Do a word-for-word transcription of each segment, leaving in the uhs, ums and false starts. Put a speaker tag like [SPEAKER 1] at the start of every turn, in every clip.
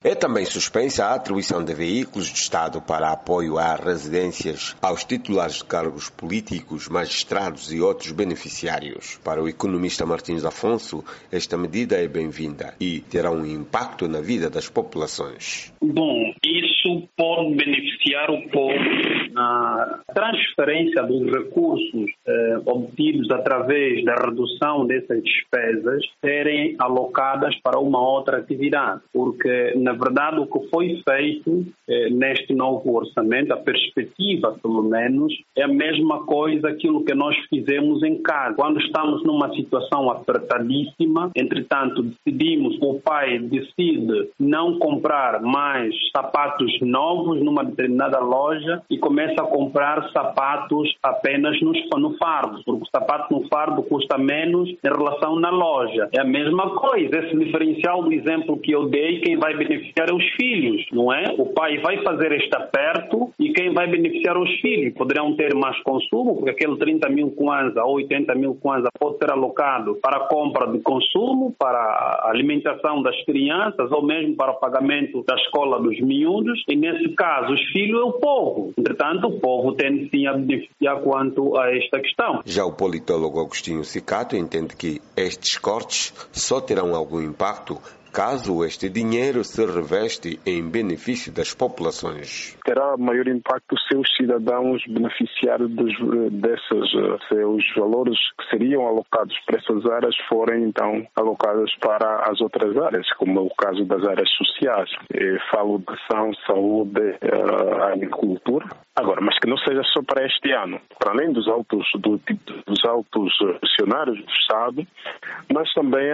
[SPEAKER 1] É também suspensa a atribuição de veículos de Estado para apoio a residências aos titulares de cargos políticos, magistrados e outros beneficiários. Para o economista Martins Afonso, esta medida é bem-vinda e terá um impacto na vida das populações.
[SPEAKER 2] Bom, isso pode beneficiar o povo na transferência dos recursos eh, obtidos através da redução dessas despesas serem alocadas para uma outra atividade, porque na verdade o que foi feito eh, neste novo orçamento, a perspectiva pelo menos, é a mesma coisa aquilo que nós fizemos em casa. Quando estamos numa situação apertadíssima, entretanto decidimos, o pai decide não comprar mais sapatos novos numa determinada loja e começa a comprar sapatos apenas no, no fardo, porque o sapato no fardo custa menos em relação na loja. É a mesma coisa, esse diferencial do exemplo que eu dei, quem vai beneficiar é os filhos, não é? O pai vai fazer este aperto e quem vai beneficiar os filhos. Poderão ter mais consumo, porque aquele trinta mil kwanza ou oitenta mil kwanza pode ser alocado para a compra de consumo, para a alimentação das crianças ou mesmo para o pagamento da escola dos miúdos, e nesse caso os filhos é o povo. Entretanto, o povo tende sim a beneficiar quanto a esta questão.
[SPEAKER 1] Já o politólogo Agostinho Cicato entende que estes cortes só terão algum impacto caso este dinheiro se reveste em benefício das populações.
[SPEAKER 3] Terá maior impacto se os cidadãos beneficiarem dos, dessas, se os valores que seriam alocados para essas áreas forem então alocados para as outras áreas, como é o caso das áreas sociais. Eu falo de educação, saúde, agricultura. Agora, mas que não seja só para este ano. Para além dos altos, do, dos altos funcionários do Estado, mas também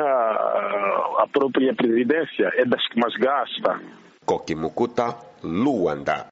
[SPEAKER 3] a, a própria presidência é das que mais gasta.
[SPEAKER 1] Kokimukuta, Luanda.